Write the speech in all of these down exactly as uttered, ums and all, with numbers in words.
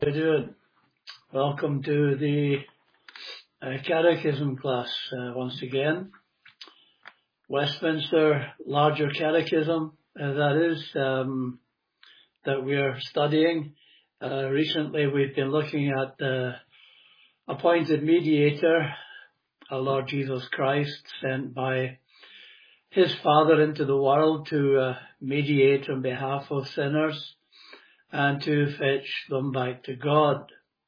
How you doing? Welcome to the uh, Catechism class uh, once again. Westminster Larger Catechism, uh, that is, um, that we are studying. Uh, recently we've been looking at the appointed mediator, our Lord Jesus Christ, sent by his Father into the world to uh, mediate on behalf of sinners and to fetch them back to God.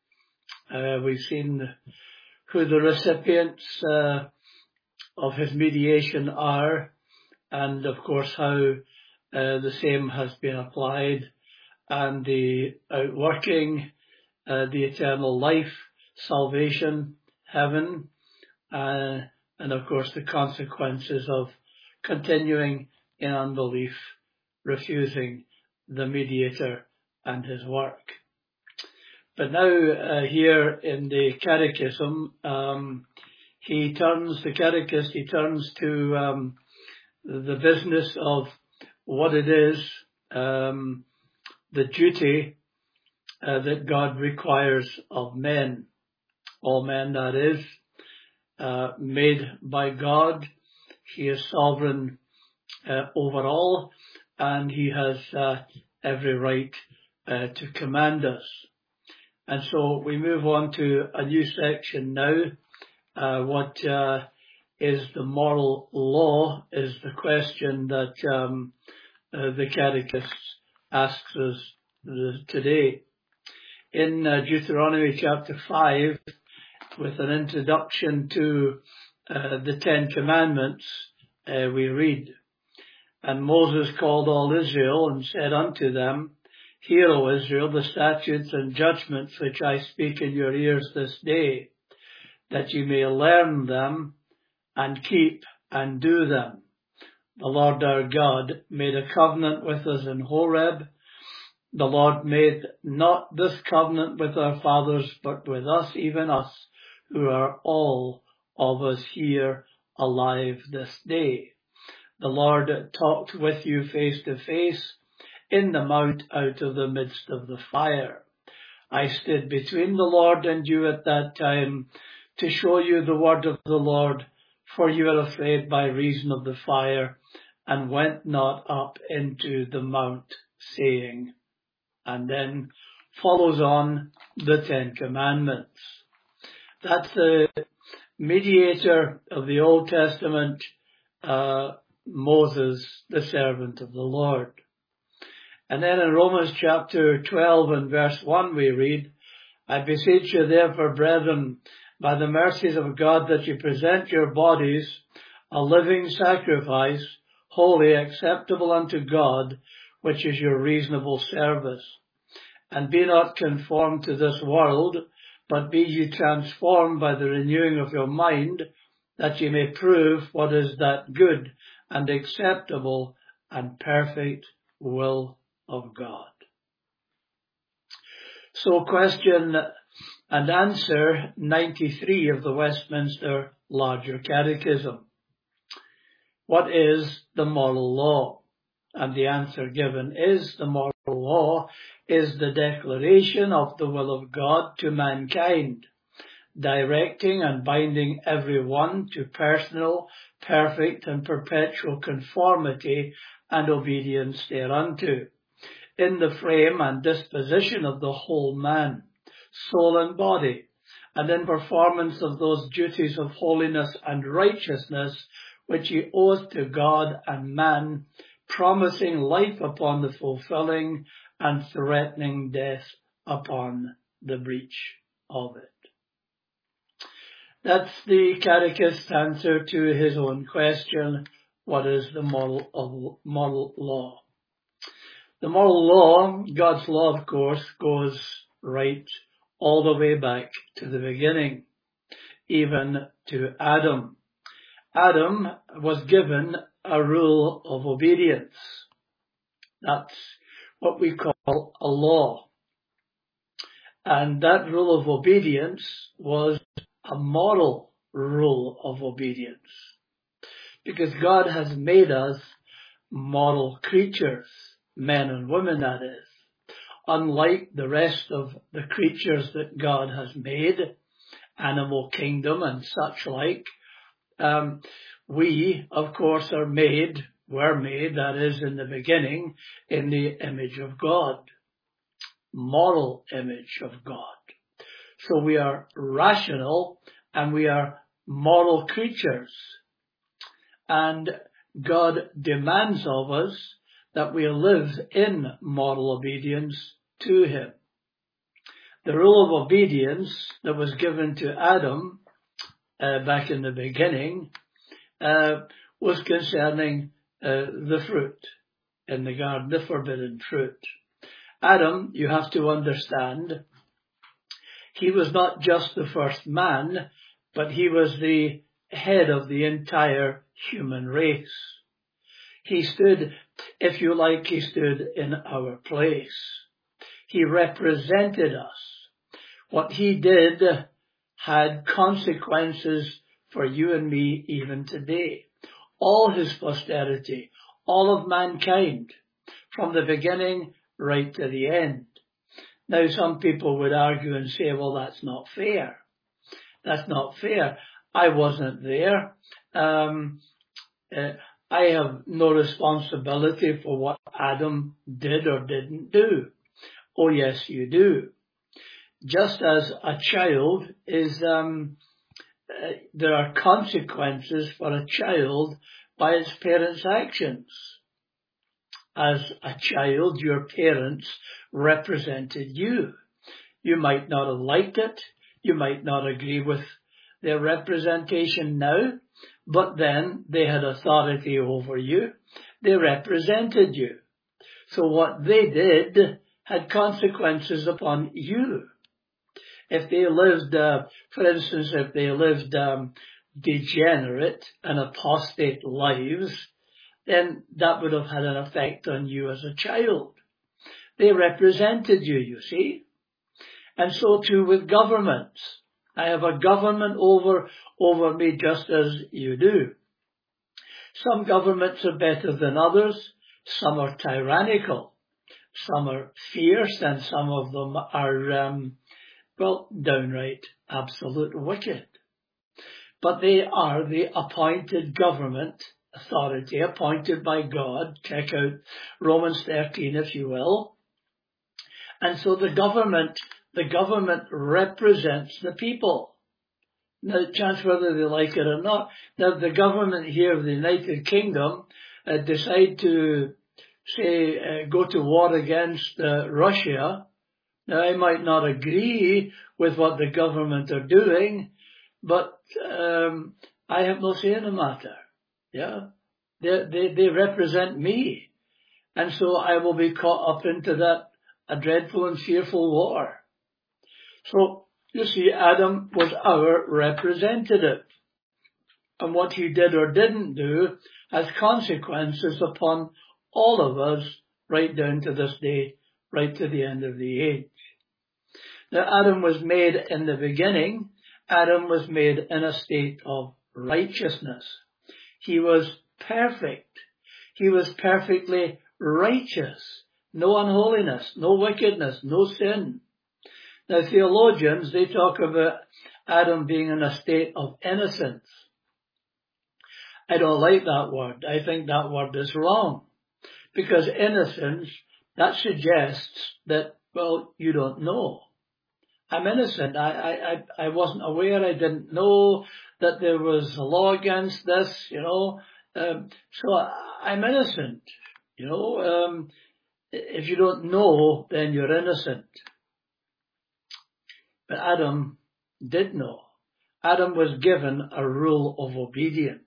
Uh, we've seen who the recipients uh, of his mediation are, and of course how uh, the same has been applied, and the outworking, uh, the eternal life, salvation, heaven, uh, and of course the consequences of continuing in unbelief, refusing the mediator and his work. But now uh, here in the Catechism, um, he turns, the Catechist, he turns to um, the business of what it is, um, the duty uh, that God requires of men. All men, that is, uh, made by God. He is sovereign uh, over all, and he has uh, every right uh, to command us. And so we move on to a new section now. Uh, what uh, is the moral law is the question that um, uh, the Catechist asks us today. In uh, Deuteronomy chapter five, with an introduction to uh, the Ten Commandments, uh, we read, "And Moses called all Israel and said unto them, Hear, O Israel, the statutes and judgments which I speak in your ears this day, that you may learn them and keep and do them. The Lord our God made a covenant with us in Horeb. The Lord made not this covenant with our fathers, but with us, even us, who are all of us here alive this day. The Lord talked with you face to face in the mount out of the midst of the fire. I stood between the Lord and you at that time to show you the word of the Lord, for you are afraid by reason of the fire, and went not up into the mount, saying," and then follows on the Ten Commandments. That's the mediator of the Old Testament, uh, Moses, the servant of the Lord. And then in Romans chapter twelve and verse one we read, "I beseech you therefore, brethren, by the mercies of God, that you present your bodies a living sacrifice, holy, acceptable unto God, which is your reasonable service. And be not conformed to this world, but be ye transformed by the renewing of your mind, that ye may prove what is that good and acceptable and perfect will of God." So question and answer ninety-three of the Westminster Larger Catechism. What is the moral law? And the answer given is, the moral law is the declaration of the will of God to mankind, directing and binding every one to personal, perfect and perpetual conformity and obedience thereunto, in the frame and disposition of the whole man, soul and body, and in performance of those duties of holiness and righteousness which he oweth to God and man, promising life upon the fulfilling and threatening death upon the breach of it. That's the Catechist's answer to his own question, what is the moral, of, moral law? The moral law, God's law, of course, goes right all the way back to the beginning, even to Adam. Adam was given a rule of obedience. That's what we call a law. And that rule of obedience was a moral rule of obedience, because God has made us moral creatures, men and women, that is. unlike the rest of the creatures that God has made, animal kingdom and such like, um, we, of course, are made, were made, that is, in the beginning, in the image of God, moral image of God. So we are rational and we are moral creatures. And God demands of us that we live in moral obedience to Him. The rule of obedience that was given to Adam uh, back in the beginning uh, was concerning uh, the fruit in the garden, the forbidden fruit. Adam, you have to understand, he was not just the first man, but he was the head of the entire human race. He stood, if you like, he stood in our place. He represented us. What he did had consequences for you and me even today. All his posterity, all of mankind, from the beginning right to the end. Now some people would argue and say, well, that's not fair. That's not fair. I wasn't there. Um, uh, I have no responsibility for what Adam did or didn't do. Oh yes, you do. Just as a child is, um, uh, there are consequences for a child by its parents' actions. As a child, your parents represented you. You might not have liked it. You might not agree with their representation now, but then they had authority over you. They represented you. So what they did had consequences upon you. If they lived, uh, for instance, if they lived um, degenerate and apostate lives, then that would have had an effect on you as a child. They represented you, you see. And so too with governments. I have a government over, over me just as you do. Some governments are better than others. Some are tyrannical. Some are fierce, and some of them are, um, well, downright absolute wicked. But they are the appointed government authority, appointed by God. Check out Romans thirteen, if you will. And so the government, the government represents the people. Now, chance whether they like it or not. Now, the government here of the United Kingdom uh, decide to, say, uh, go to war against uh, Russia. Now, I might not agree with what the government are doing, but um, I have no say in the matter. Yeah, they, they they represent me, and so I will be caught up into that a dreadful and fearful war. So you see, Adam was our representative, and what he did or didn't do has consequences upon all of us, right down to this day, right to the end of the age. Now, Adam was made in the beginning. Adam was made in a state of righteousness. He was perfect. He was perfectly righteous. No unholiness, no wickedness, no sin. Now, theologians, they talk about Adam being in a state of innocence. I don't like that word. I think that word is wrong. Because innocence, that suggests that, well, you don't know. I'm innocent. I, I, I wasn't aware. I didn't know that there was a law against this, you know. Um, so I'm innocent, you know. Um, if you don't know, then you're innocent. But Adam did know. Adam was given a rule of obedience.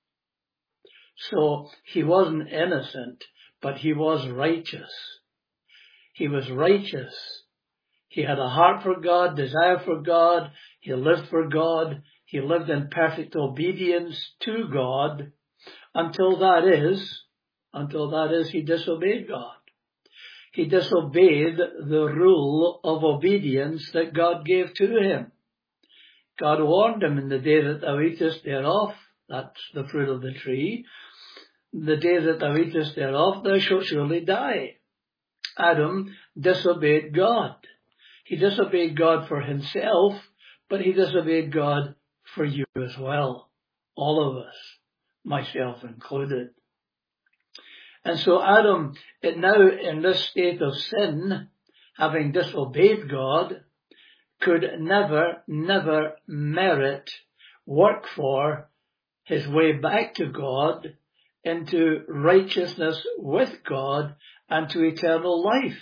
So he wasn't innocent, but he was righteous. He was righteous. He had a heart for God, desire for God. He lived for God. He lived in perfect obedience to God until that is, until that is he disobeyed God. He disobeyed the rule of obedience that God gave to him. God warned him, in the day that thou eatest thereof, that's the fruit of the tree, the day that thou eatest thereof, thou shalt surely die. Adam disobeyed God. He disobeyed God for himself, but he disobeyed God for you as well. All of us, myself included. And so Adam, it now in this state of sin, having disobeyed God, could never, never merit, work for his way back to God into righteousness with God and to eternal life.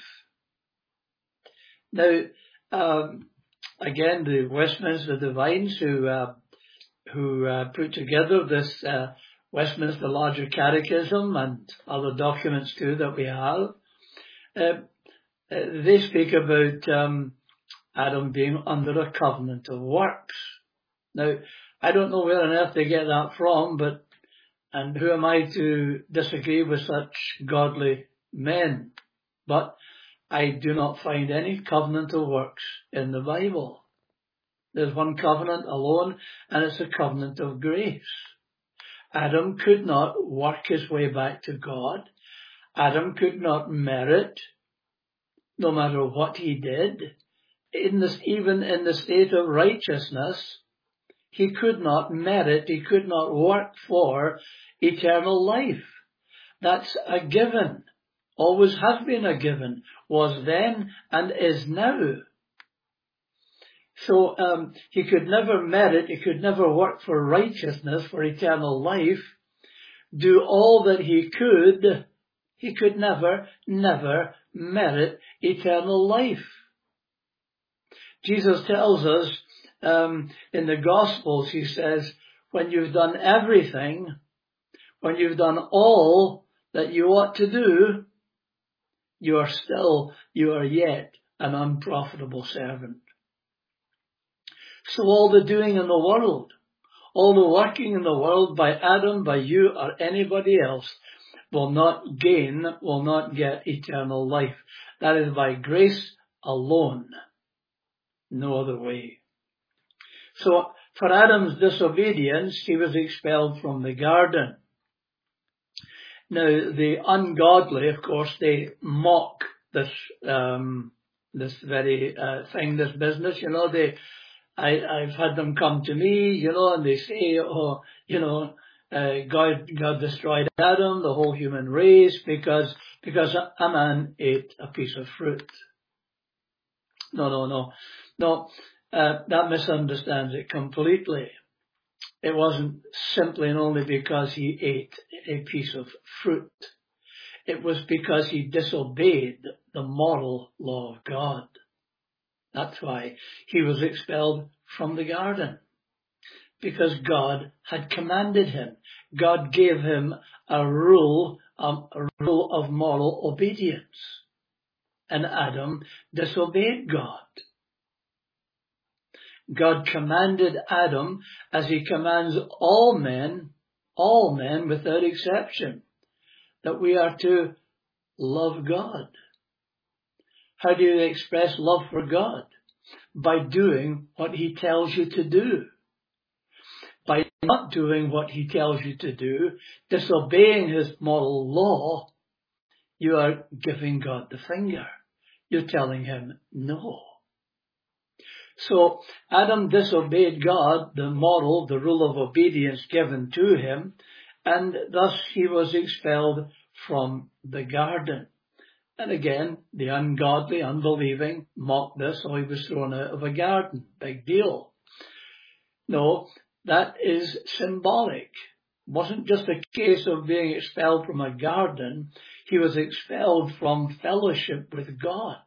Now, um, again, the Westminster Divines who uh, who uh, put together this uh, Westminster Larger Catechism and other documents too that we have, uh, uh, they speak about um, Adam being under a covenant of works. Now, I don't know where on earth they get that from, but and who am I to disagree with such godly men? But I do not find any covenant of works in the Bible. There's one covenant alone, and it's a covenant of grace. Adam could not work his way back to God. Adam could not merit, no matter what he did, in this, even in the state of righteousness, he could not merit, he could not work for eternal life. That's a given. Always has been a given. Was then and is now. So um, he could never merit, he could never work for righteousness, for eternal life, do all that he could. He could never, never merit eternal life. Jesus tells us um, in the Gospels, he says, when you've done everything, when you've done all that you ought to do, you are still, you are yet an unprofitable servant. So all the doing in the world, all the working in the world by Adam, by you, or anybody else will not gain, will not get eternal life. That is by grace alone. No other way. So for Adam's disobedience, he was expelled from the garden. Now the ungodly, of course, they mock this, um, this very uh, thing, this business. You know, they, I, I've had them come to me, you know, and they say, oh, you know, uh, God, God destroyed Adam, the whole human race, because because a man ate a piece of fruit. No, no, no, no. Uh, that misunderstands it completely. It wasn't simply and only because he ate a piece of fruit. It was because he disobeyed the moral law of God. That's why he was expelled from the garden. Because God had commanded him. God gave him a rule, um, a rule of moral obedience. And Adam disobeyed God. God commanded Adam, as he commands all men, all men without exception, that we are to love God. How do you express love for God? By doing what he tells you to do. By not doing what he tells you to do, disobeying his moral law, you are giving God the finger. You're telling him no. So Adam disobeyed God, the model, the rule of obedience given to him, and thus he was expelled from the garden. And again, the ungodly, unbelieving mocked this, so he was thrown out of a garden. Big deal. No, that is symbolic. It wasn't just a case of being expelled from a garden. He was expelled from fellowship with God.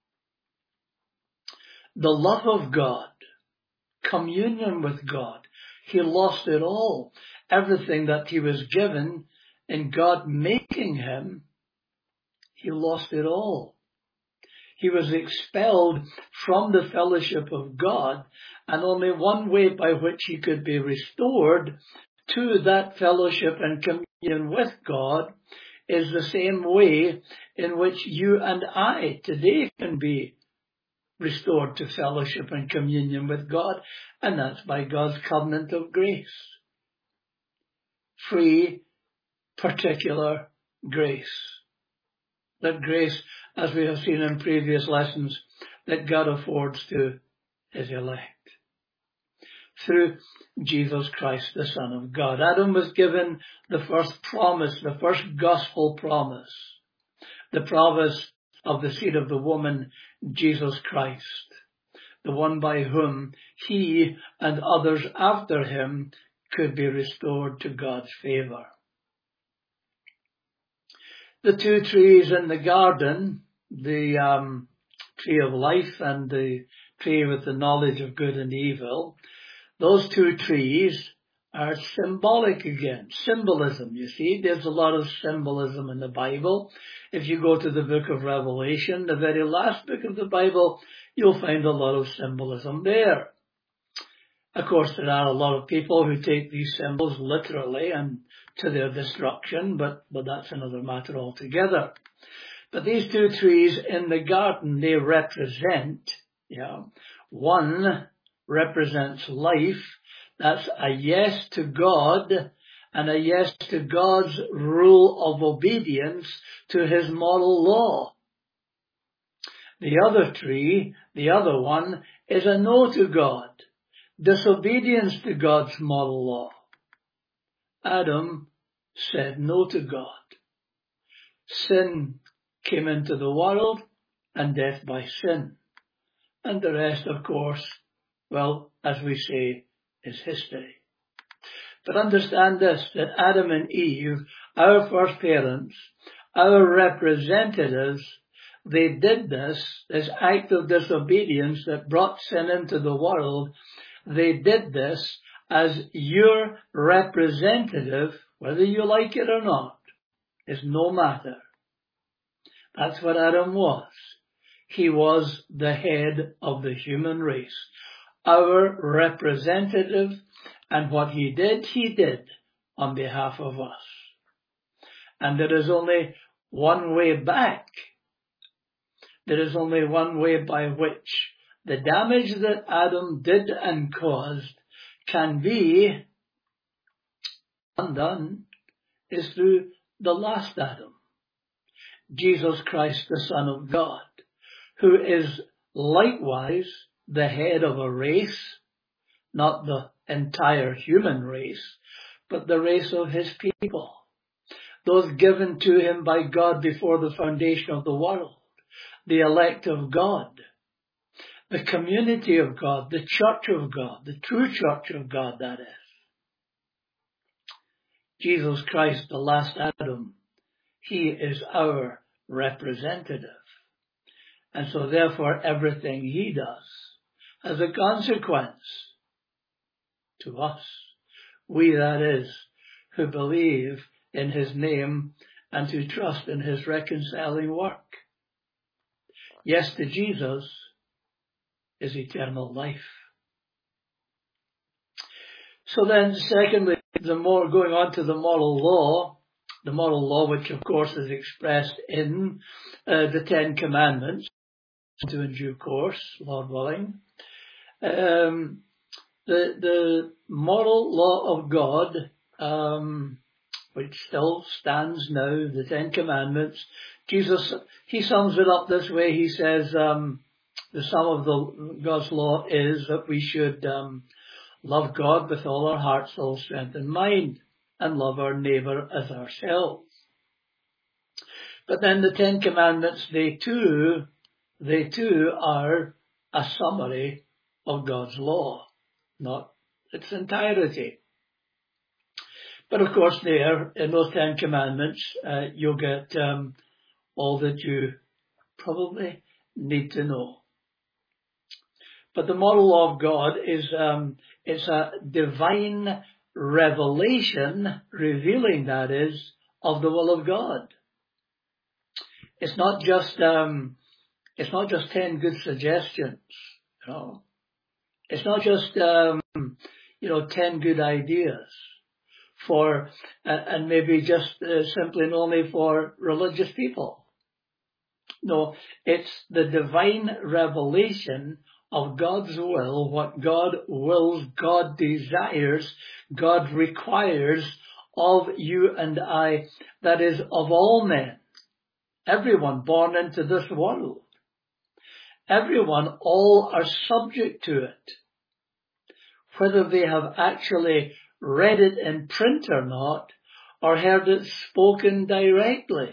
The love of God, communion with God. He lost it all. Everything that he was given in God making him, he lost it all. He was expelled from the fellowship of God, and only one way by which he could be restored to that fellowship and communion with God is the same way in which you and I today can be restored to fellowship and communion with God, and that's by God's covenant of grace. Free, particular grace. That grace as we have seen in previous lessons, that God affords to his elect through Jesus Christ, the Son of God. Adam was given the first promise, the first gospel promise, the promise of the seed of the woman, Jesus Christ, the one by whom he and others after him could be restored to God's favour. The two trees in the garden, the um, tree of life and the tree with the knowledge of good and evil, those two trees are symbolic again. Symbolism, you see. There's a lot of symbolism in the Bible. If you go to the book of Revelation, the very last book of the Bible, you'll find a lot of symbolism there. Of course, there are a lot of people who take these symbols literally and to their destruction, but, but that's another matter altogether. But these two trees in the garden, they represent, yeah, one represents life. That's a yes to God and a yes to God's rule of obedience to his moral law. The other tree, the other one, is a no to God, disobedience to God's moral law. Adam said no to God. Sin came into the world and death by sin. And the rest, of course, well, as we say, is history. But understand this, that Adam and Eve, our first parents, our representatives, they did this, this act of disobedience that brought sin into the world. They did this as your representative, whether you like it or not, is no matter. That's what Adam was. He was the head of the human race, our representative, and what he did, he did on behalf of us. And there is only one way back. There is only one way by which the damage that Adam did and caused can be undone, is through the last Adam, Jesus Christ, the Son of God, who is likewise the head of a race, not the entire human race, but the race of his people, those given to him by God before the foundation of the world, the elect of God, the community of God, the church of God, the true church of God, that is. Jesus Christ, the last Adam, he is our representative. And so therefore everything he does has a consequence to us. We, that is, who believe in his name and who trust in his reconciling work. Yes to Jesus is eternal life. So then, secondly, the more going on to the moral law, the moral law which of course is expressed in uh, the Ten Commandments, to in due course, Lord willing. Um, the the moral law of God, um, which still stands now, the Ten Commandments. Jesus, he sums it up this way. He says, um, the sum of the God's law is that we should um, love God with all our heart, soul, strength, and mind, and love our neighbour as ourselves. But then the Ten Commandments, they too, they too are a summary of God's law, not its entirety. But of course there, in those Ten Commandments, uh, you'll get um, all that you probably need to know. But the moral law of God is um, it's a divine revelation, revealing, that is, of the will of God. It's not just um, it's not just ten good suggestions, you know. It's not just um, you know ten good ideas for uh, and maybe just uh, simply and only for religious people. No, it's the divine revelation of God's will, what God wills, God desires, God requires of you and I, that is, of all men everyone born into this world. Everyone, all are subject to it. Whether they have actually read it in print or not, or heard it spoken directly.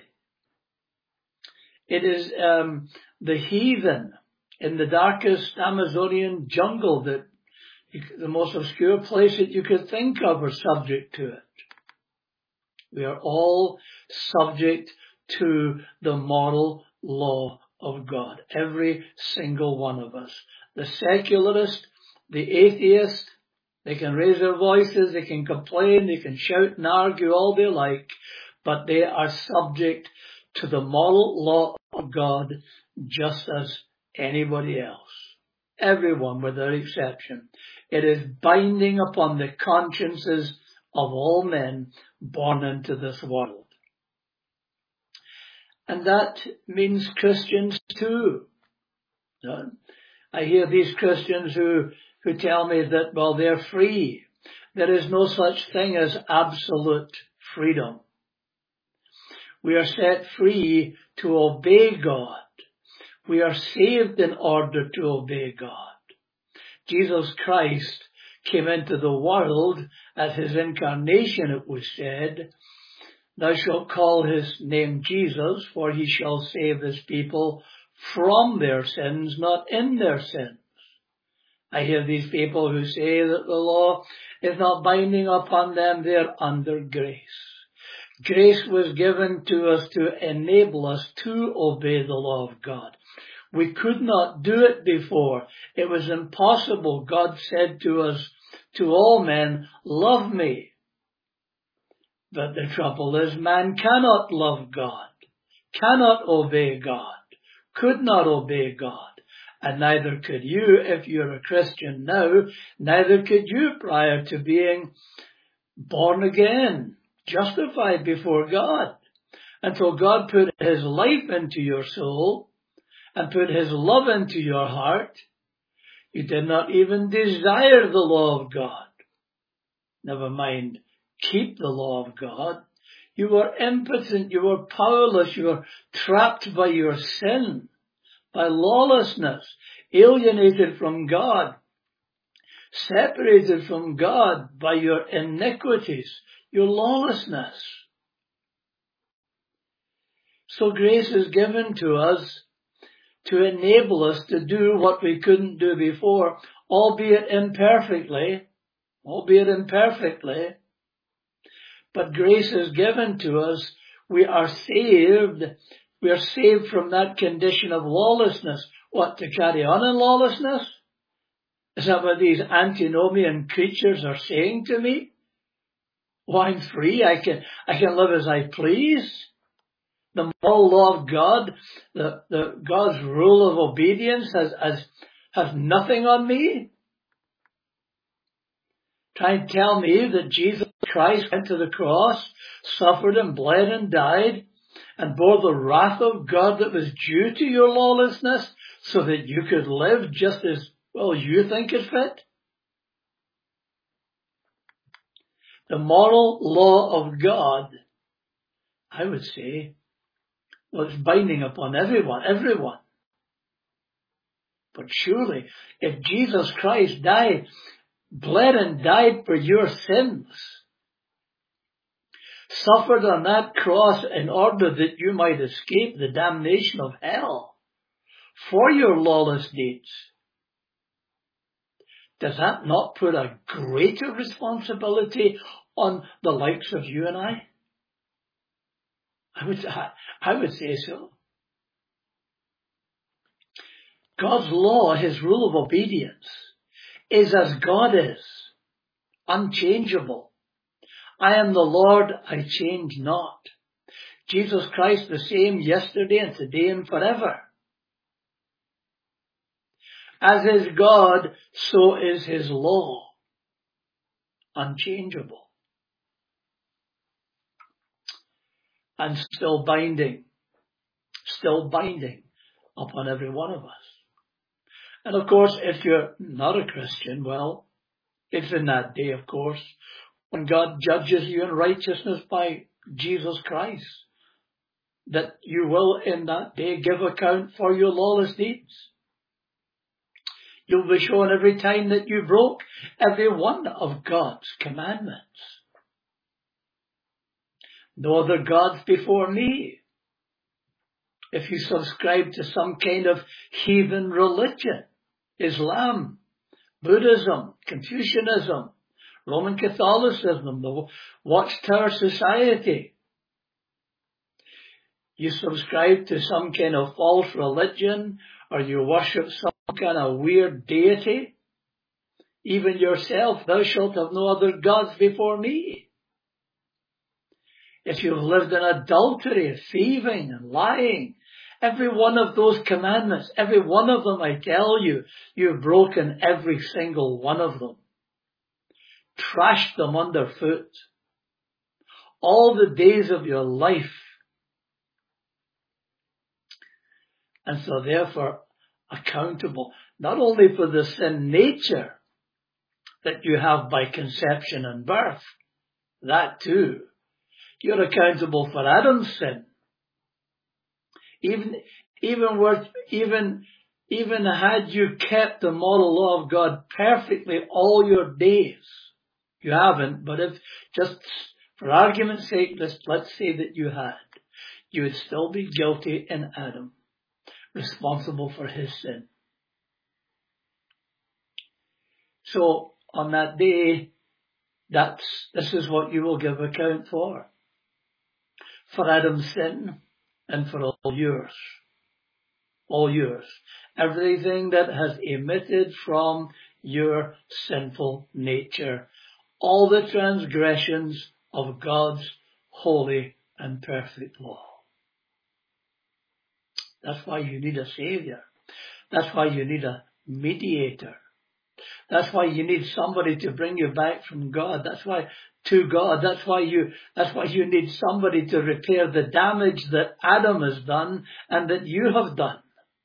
It is um, the heathen in the darkest Amazonian jungle, that the most obscure place that you could think of, are subject to it. We are all subject to the moral law of God. Every single one of us. The secularist, the atheist, they can raise their voices, they can complain, they can shout and argue all they like, but they are subject to the moral law of God just as anybody else. Everyone without exception. It is binding upon the consciences of all men born into this world. And that means Christians too. I hear these Christians who, who tell me that, well, they're free. There is no such thing as absolute freedom. We are set free to obey God. We are saved in order to obey God. Jesus Christ came into the world at his incarnation, it was said, "Thou shalt call his name Jesus, for he shall save his people from their sins, not in their sins." I hear these people who say that the law is not binding upon them, they're under grace. Grace was given to us to enable us to obey the law of God. We could not do it before. It was impossible. God said to us, to all men, "Love me." But the trouble is, man cannot love God, cannot obey God, could not obey God. And neither could you if you're a Christian now, neither could you prior to being born again, justified before God. Until God put his life into your soul and put his love into your heart, you did not even desire the law of God. Never mind keep the law of God. You were impotent, you were powerless, you were trapped by your sin, by lawlessness, alienated from God, separated from God by your iniquities, your lawlessness. So grace is given to us to enable us to do what we couldn't do before, albeit imperfectly, albeit imperfectly. But grace is given to us. We are saved. We are saved from that condition of lawlessness. What, to carry on in lawlessness? Is that what these antinomian creatures are saying to me? Oh, I'm free. I can, I can live as I please. The moral law of God, the, the God's rule of obedience has, has, has nothing on me. Trying to tell me that Jesus Christ went to the cross, suffered and bled and died, and bore the wrath of God that was due to your lawlessness, so that you could live just as well you think is fit? The moral law of God, I would say, was binding upon everyone, everyone. But surely, if Jesus Christ died, bled and died for your sins, suffered on that cross in order that you might escape the damnation of hell for your lawless deeds, does that not put a greater responsibility on the likes of you and I? I would, I would say so. God's law, his rule of obedience, is as God is, unchangeable. I am the Lord, I change not. Jesus Christ the same yesterday and today and forever. As is God, so is his law, unchangeable. And still binding, still binding upon every one of us. And of course, if you're not a Christian, well, it's in that day, of course, when God judges you in righteousness by Jesus Christ. that you will in that day give account for your lawless deeds. You'll be shown every time that you broke every one of God's commandments. No other gods before me. If you subscribe to some kind of heathen religion, Islam, Buddhism, Confucianism, Roman Catholicism, the Watchtower Society, you subscribe to some kind of false religion, or you worship some kind of weird deity, even yourself, thou shalt have no other gods before me. If you've lived in adultery, thieving and lying, every one of those commandments, every one of them, I tell you, you've broken every single one of them. Trashed them underfoot. All the days of your life. And so therefore, accountable, not only for the sin nature that you have by conception and birth, that too. You're accountable for Adam's sin. Even, even worth, even, even had you kept the moral law of God perfectly all your days, you haven't, but if, just for argument's sake, let's, let's say that you had, you would still be guilty in Adam, responsible for his sin. So, on that day, that's, this is what you will give account for. For Adam's sin and for all yours. All yours. Everything that has emitted from your sinful nature. All the transgressions of God's holy and perfect law. That's why you need a Savior. That's why you need a mediator. That's why you need somebody to bring you back from God. That's why, to God, that's why you, that's why you need somebody to repair the damage that Adam has done and that you have done.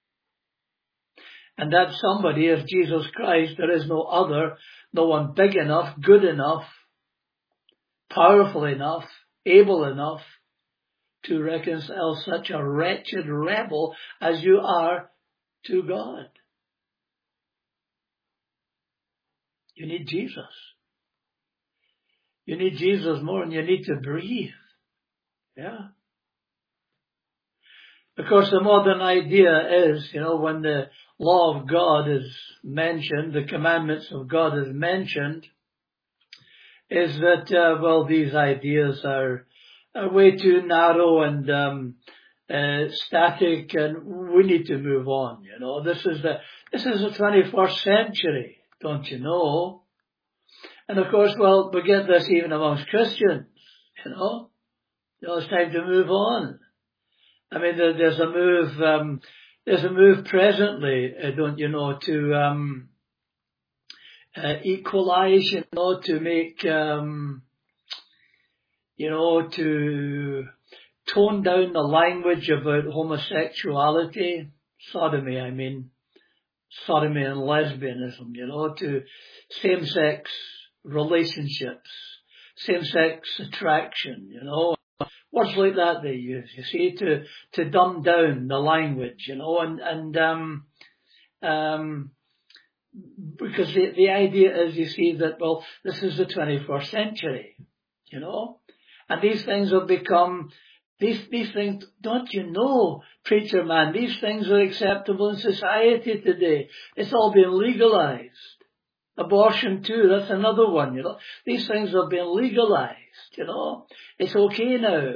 And that somebody is Jesus Christ. There is no other, no one big enough, good enough, powerful enough, able enough to reconcile such a wretched rebel as you are to God. You need Jesus. You need Jesus more than you need to breathe. Yeah. Of course, the modern idea is, you know, when the law of God is mentioned, the commandments of God is mentioned, is that, uh, well, these ideas are, are way too narrow and um, uh, static, and we need to move on. You know, this is the this is the twenty-first century, don't you know? And of course, well, we get this even amongst Christians. You know, you know, it's time to move on. I mean, there, there's a move. Um, there's a move presently, uh, don't you know, to um, uh, equalize, you know, to make. Um, You know, to tone down the language about homosexuality, sodomy, I mean, sodomy and lesbianism, you know, to same-sex relationships, same-sex attraction, you know, words like that they use, you see, to, to dumb down the language, you know, and, and, um, um, because the, the idea is, you see, that, well, this is the twenty-first century, you know. And these things have become, these, these things, don't you know, preacher man, these things are acceptable in society today. It's all been legalized. Abortion too, that's another one, you know. These things have been legalized, you know. It's okay now.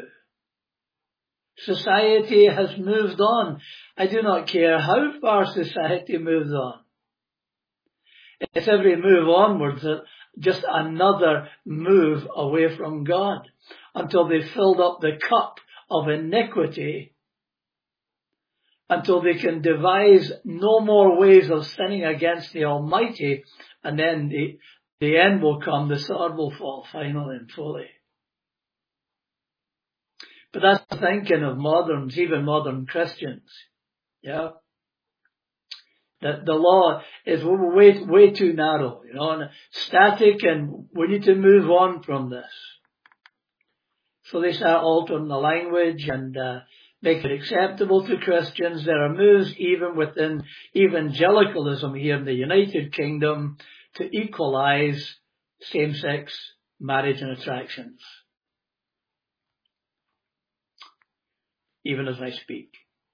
Society has moved on. I do not care how far society moves on. It's every move onwards just another move away from God, until they filled up the cup of iniquity, until they can devise no more ways of sinning against the Almighty, and then the, the end will come, the sword will fall finally and fully. But that's the thinking of moderns, even modern Christians. Yeah. That the law is way, way too narrow, you know, and static, and we need to move on from this. So they start altering the language and uh, make it acceptable to Christians. There are moves even within evangelicalism here in the United Kingdom to equalize same-sex marriage and attractions, even as I speak.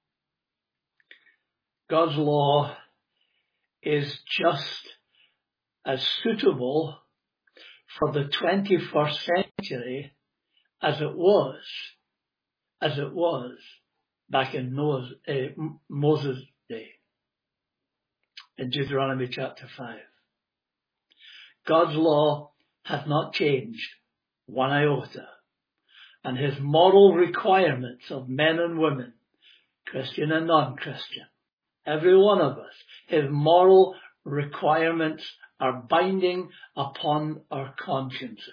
God's law is just as suitable for the twenty-first century as it was, as it was back in Noah's, uh, Moses' day, in Deuteronomy chapter five. God's law hath not changed one iota, and his moral requirements of men and women, Christian and non-Christian, every one of us, his moral requirements are binding upon our consciences.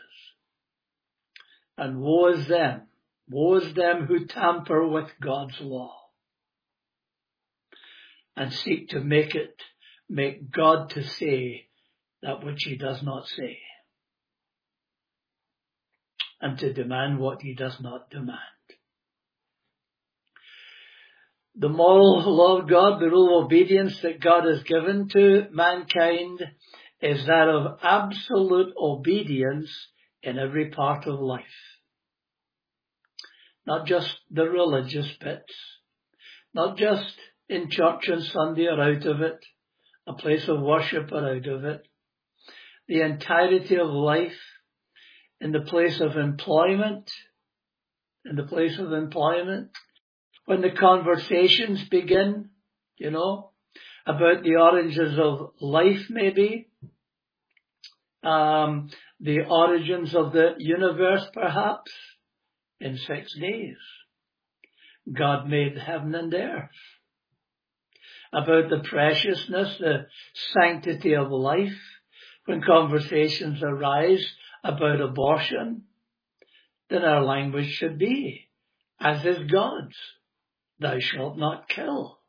And woe is them, woe is them who tamper with God's law and seek to make it, make God to say that which he does not say, and to demand what he does not demand. The moral law of God, the rule of obedience that God has given to mankind, is that of absolute obedience in every part of life. Not just the religious bits, not just in church on Sunday or out of it, a place of worship or out of it. The entirety of life, in the place of employment, in the place of employment, when the conversations begin, you know, about the origins of life maybe, um, the origins of the universe perhaps, in six days. God made heaven and earth. About the preciousness, the sanctity of life, when conversations arise about abortion, then our language should be, as is God's. Thou shalt not kill.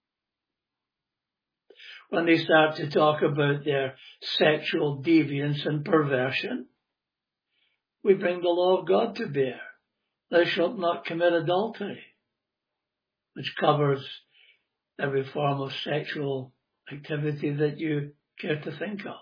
When they start to talk about their sexual deviance and perversion, we bring the law of God to bear. Thou shalt not commit adultery, which covers every form of sexual activity that you care to think of.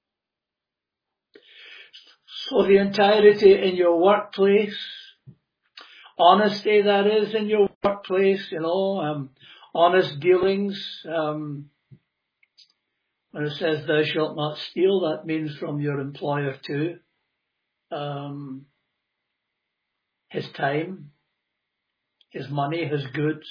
So the entirety in your workplace, honesty, that is, in your workplace, you know, um, honest dealings. Um, when it says thou shalt not steal, that means from your employer too. Um, his time, his money, his goods.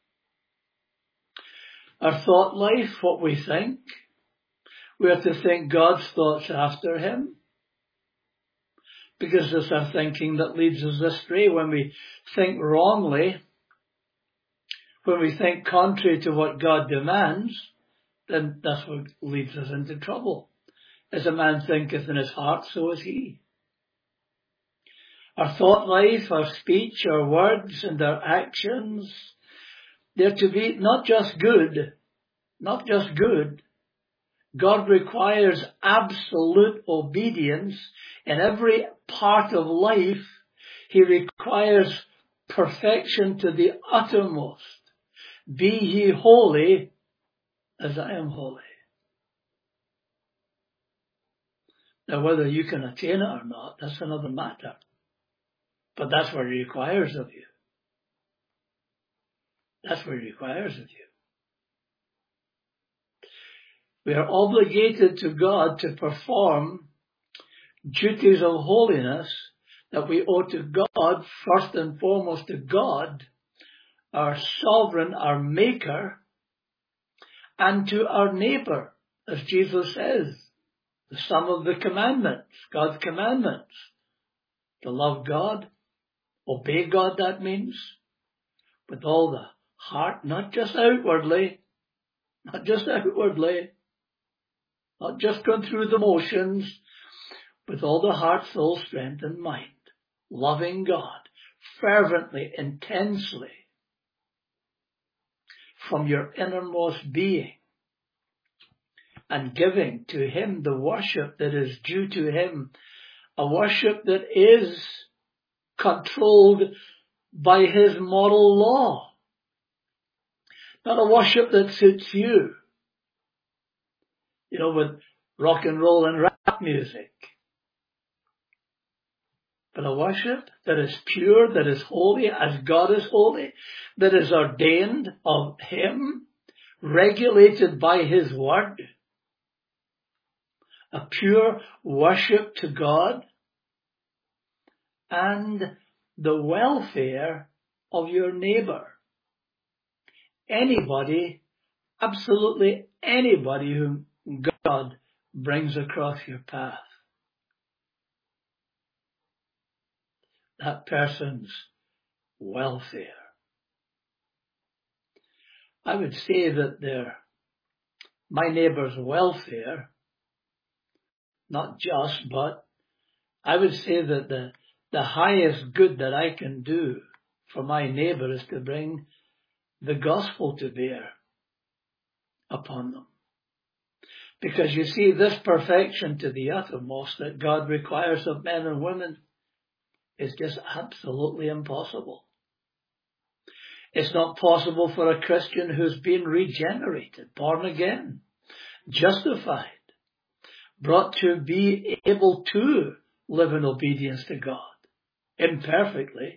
Our thought life, what we think. We have to think God's thoughts after him. Because it's our thinking that leads us astray. When we think wrongly, when we think contrary to what God demands, then that's what leads us into trouble. As a man thinketh in his heart, so is he. Our thought life, our speech, our words and our actions, they're to be not just good, not just good. God requires absolute obedience in every part of life. He requires perfection to the uttermost. Be ye holy as I am holy. Now, whether you can attain it or not, that's another matter. But that's what he requires of you. That's what he requires of you. We are obligated to God to perform duties of holiness that we owe to God, first and foremost to God, our sovereign, our maker, and to our neighbor, as Jesus says, the sum of the commandments, God's commandments, to love God, obey God, that means, with all the heart, not just outwardly, not just outwardly, not just going through the motions, with all the heart, soul, strength, and mind, loving God fervently, intensely, from your innermost being, and giving to him the worship that is due to him, a worship that is controlled by his moral law. Not a worship that suits you, you know, with rock and roll and rap music. But a worship that is pure, that is holy, as God is holy, that is ordained of him, regulated by his word. A pure worship to God and the welfare of your neighbour. Anybody, absolutely anybody whom God brings across your path. That person's welfare. I would say that their, my neighbour's welfare, not just, but I would say that the, the highest good that I can do for my neighbour is to bring the gospel to bear upon them. Because you see, this perfection to the uttermost that God requires of men and women is just absolutely impossible. It's not possible for a Christian who's been regenerated, born again, justified, brought to be able to live in obedience to God, imperfectly.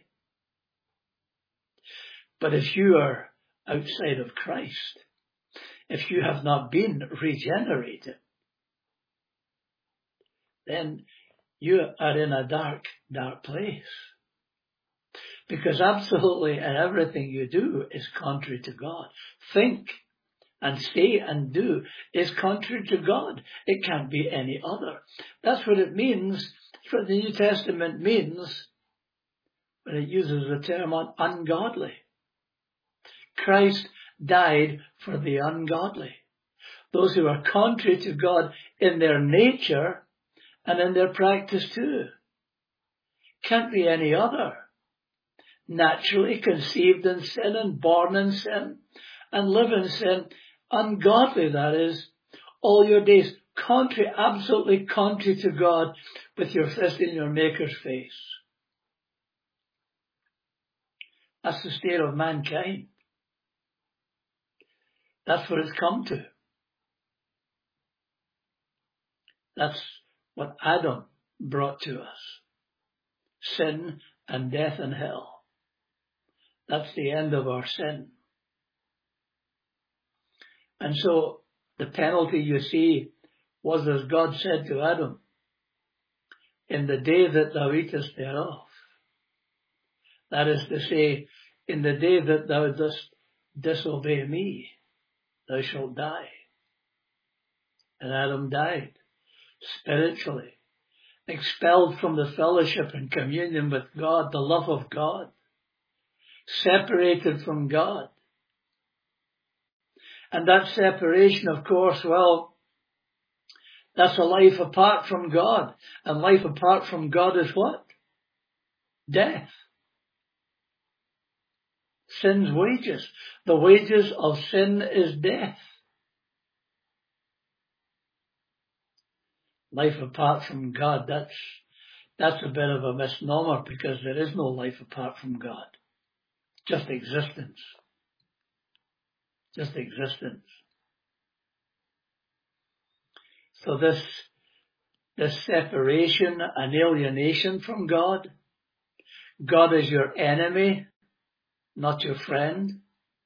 But if you are outside of Christ, if you have not been regenerated, then you are in a dark, dark place. Because absolutely everything you do is contrary to God. Think and say and do is contrary to God. It can't be any other. That's what it means. That's what the New Testament means when it uses the term ungodly. Christ died for the ungodly. Those who are contrary to God in their nature and in their practice too. Can't be any other. Naturally conceived in sin and born in sin and live in sin. Ungodly, that is, all your days. Contrary, absolutely contrary to God, with your fist in your Maker's face. That's the state of mankind. That's what it's come to. That's what Adam brought to us. Sin and death and hell. That's the end of our sin. And so the penalty, you see, was as God said to Adam, in the day that thou eatest thereof. That is to say, in the day that thou dost disobey me, thou shalt die. And Adam died spiritually, expelled from the fellowship and communion with God, the love of God, separated from God. And that separation, of course, well, that's a life apart from God. And life apart from God is what? Death. Sin's wages. The wages of sin is death. Life apart from God, that's, that's a bit of a misnomer, because there is no life apart from God. Just existence. Just existence. So this, this separation and alienation from God, God is your enemy, not your friend.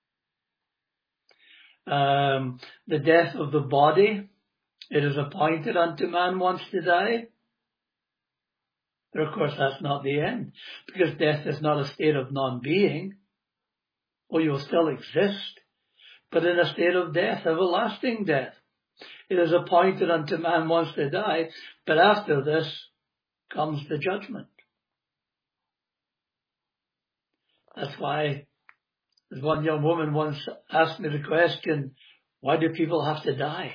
Um, the death of the body, it is appointed unto man once to die. But of course that's not the end, because death is not a state of non-being. Oh, you will still exist, but in a state of death, everlasting death. It is appointed unto man once to die, but after this comes the judgment. That's why, as one young woman once asked me the question, why do people have to die?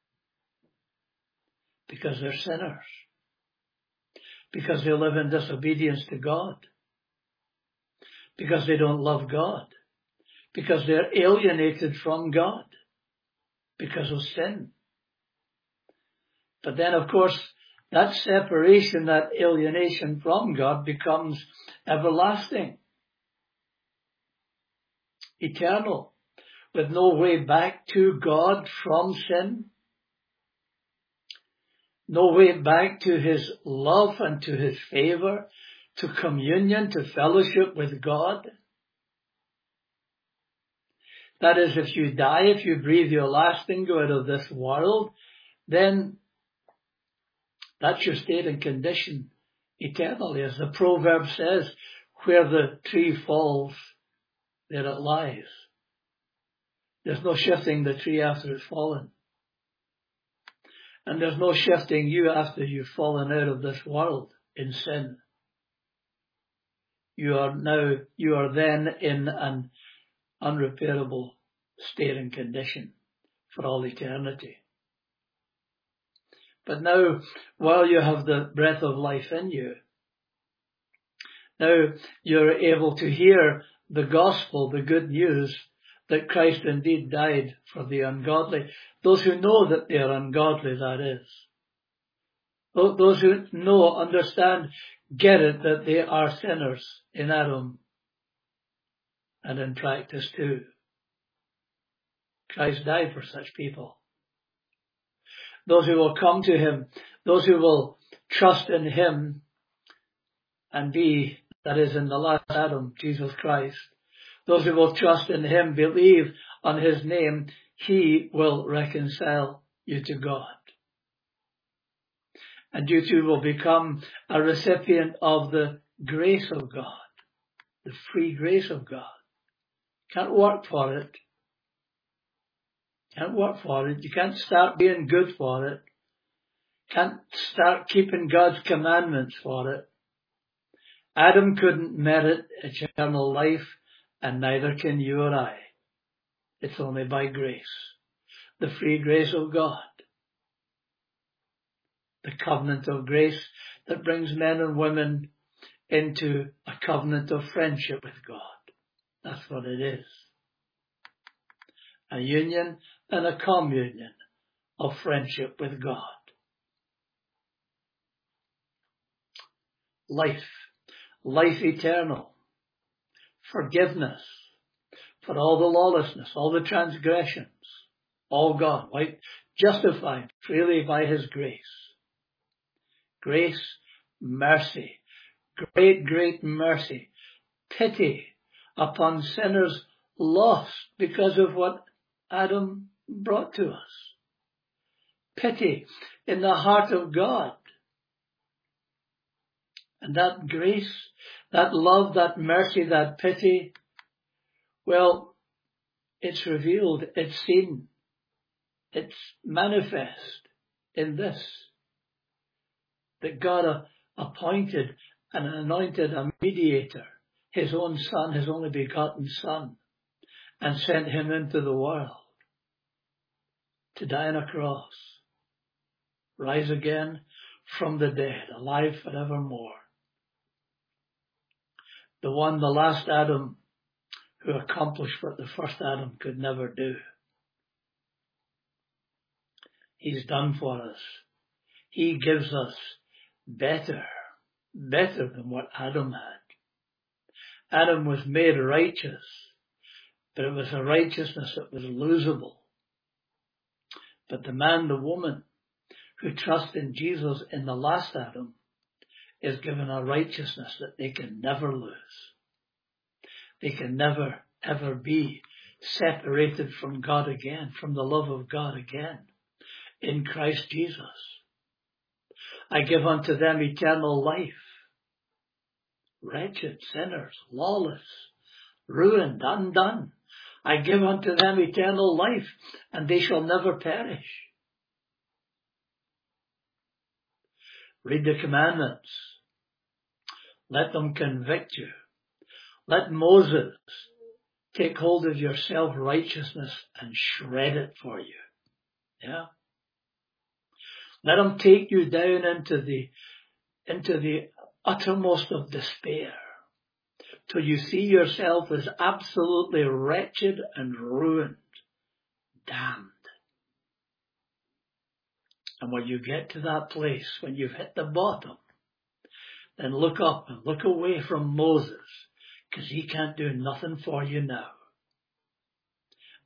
Because they're sinners. Because they live in disobedience to God. Because they don't love God. Because they're alienated from God. Because of sin. But then, of course, that separation, that alienation from God becomes everlasting. eternal, with no way back to God from sin, no way back to his love and to his favour, to communion, to fellowship with God. That is, if you die, if you breathe your last and go out of this world, then that's your state and condition eternally. As the proverb says, where the tree falls, there it lies. There's no shifting the tree after it's fallen. And there's no shifting you after you've fallen out of this world in sin. You are now, you are then in an unrepairable state and condition for all eternity. But now, while you have the breath of life in you, now you're able to hear the gospel, the good news, that Christ indeed died for the ungodly. Those who know that they are ungodly, that is. Those who know, understand, get it that they are sinners in Adam and in practice too. Christ died for such people. Those who will come to him, those who will trust in him and be, that is, in the last Adam, Jesus Christ. Those who will trust in him, believe on his name, he will reconcile you to God. And you too will become a recipient of the grace of God, the free grace of God. Can't work for it. Can't work for it. You can't start being good for it. Can't start keeping God's commandments for it. Adam couldn't merit eternal life, and neither can you or I. It's only by grace. The free grace of God. The covenant of grace that brings men and women into a covenant of friendship with God. That's what it is. A union and a communion of friendship with God. Life. Life eternal. Forgiveness for all the lawlessness, all the transgressions, all gone, right? Justified freely by his grace. Grace, mercy, great, great mercy, pity upon sinners lost because of what Adam brought to us. Pity in the heart of God. And that grace, that love, that mercy, that pity, well, it's revealed, it's seen, it's manifest in this. That God appointed and anointed a mediator, his own son, his only begotten son, and sent him into the world to die on a cross, rise again from the dead, alive forevermore. The one, the last Adam, who accomplished what the first Adam could never do. He's done for us. He gives us better, better than what Adam had. Adam was made righteous, but it was a righteousness that was losable. But the man, the woman, who trust in Jesus in the last Adam, is given a righteousness that they can never lose. They can never, ever be separated from God again, from the love of God again, in Christ Jesus. I give unto them eternal life. Wretched sinners, lawless, ruined, undone. I give unto them eternal life, and they shall never perish. Read the commandments. Let them convict you. Let Moses take hold of your self-righteousness and shred it for you. Yeah. Let him take you down into the, into the uttermost of despair, till you see yourself as absolutely wretched and ruined, damned. And when you get to that place, when you've hit the bottom, then look up and look away from Moses, because he can't do nothing for you now.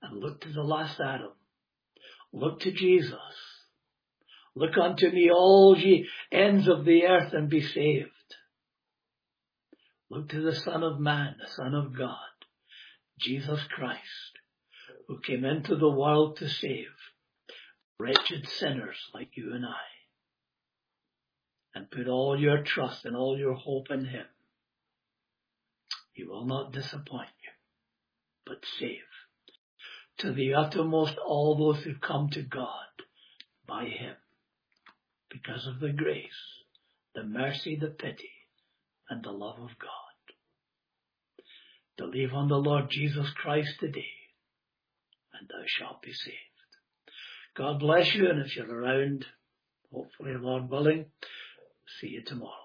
and look to the last Adam. Look to Jesus. Look unto me, all ye ends of the earth, and be saved. Look to the Son of Man, the Son of God, Jesus Christ, who came into the world to save wretched sinners like you and I. And put all your trust and all your hope in him. He will not disappoint you, but save to the uttermost all those who come to God by him, because of the grace, the mercy, the pity, and the love of God. Believe on the Lord Jesus Christ today, and thou shalt be saved. God bless you, and if you're around, hopefully, Lord willing, see you tomorrow.